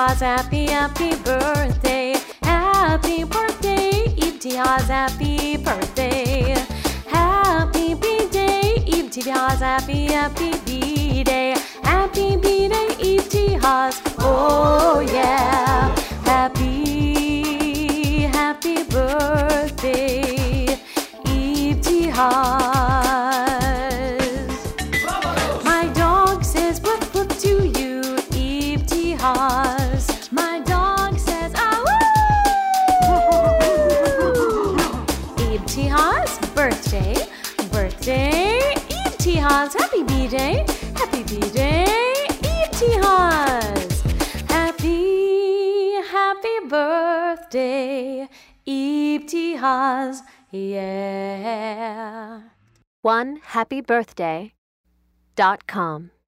Ibtihaz, happy birthday. Happy birthday, Ibtihaz, happy birthday. Happy B-Day, Ibtihaz, happy B-Day. Happy B-Day, Ibtihaz, oh yeah. Happy birthday, Ibtihaz. My dog says woof woof to you, Ibtihaz. My dog says ah woo. Ibtihaz, birthday, Ibtihaz, happy B-Day, Ibtihaz. Happy birthday, Ibtihaz, yeah. OneHappyBirthday.com